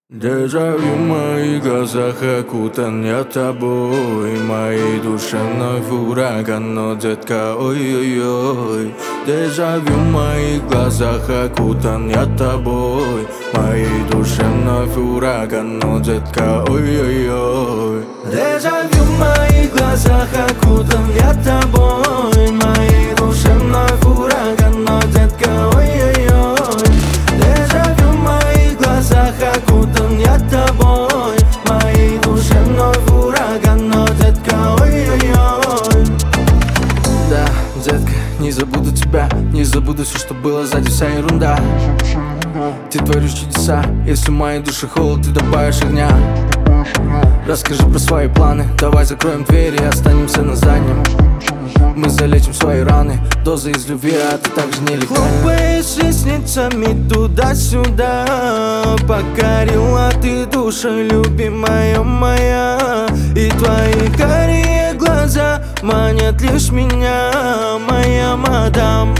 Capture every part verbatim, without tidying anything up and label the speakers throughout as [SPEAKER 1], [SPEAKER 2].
[SPEAKER 1] Дежавю в моих глазах окутан я тобой, моей душевной ураган, но детка, ой-ой-ой. Дежавю в моих глазах окутан я тобой, моей душевной ураган, но детка, ой-ой-ой. Дежавю в моих глазах окутан я тобой, моей душевной ураган, но детка, ой-ой-ой. Дежавю в моих глазах окутан я тобой, моей душевной ураган, но детка, ой-ой-ой. Да, детка, не забуду тебя, не забуду все, что было сзади, вся ерунда. Ты творишь чудеса, если в моей душе холод, ты добавишь огня. Расскажи про свои планы, давай закроем двери и останемся на заднем. Мы залечим свои раны, доза из любви, а ты также не лекарь. Хлопаешь ресницами туда-сюда, покорила ты душу, любимая моя. И твои карие глаза манят лишь меня, моя мадам.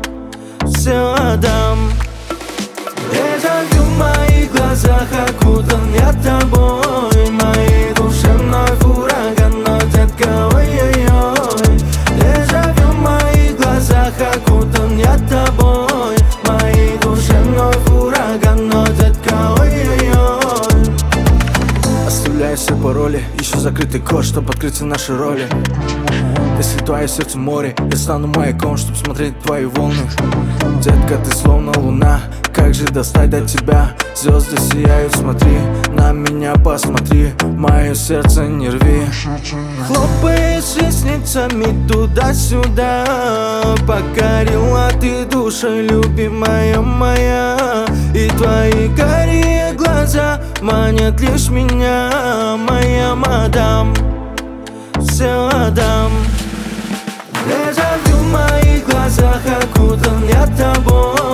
[SPEAKER 1] Все отдам. Дежавю в моих глазах окутан я тобой, моей душевной ураган, но детка, ой-ой-ой. Дежавю в моих глазах окутан я тобой, моей душевной ураган, но детка, ой-ой-ой. Оставляю все пароли, ищу закрытый код, чтоб открыться наши роли. Если твое сердце море, я стану маяком, чтоб смотреть твои волны. Детка, ты словно луна, как же достать до тебя? Звезды сияют, смотри, на меня посмотри, мое сердце не рви. Хлопаешь ресницами туда-сюда, покорила ты душу, любимая моя. И твои карие глаза манят лишь меня, моя мадам. Все отдам. Дежавю в моих глазах окутан я тобой,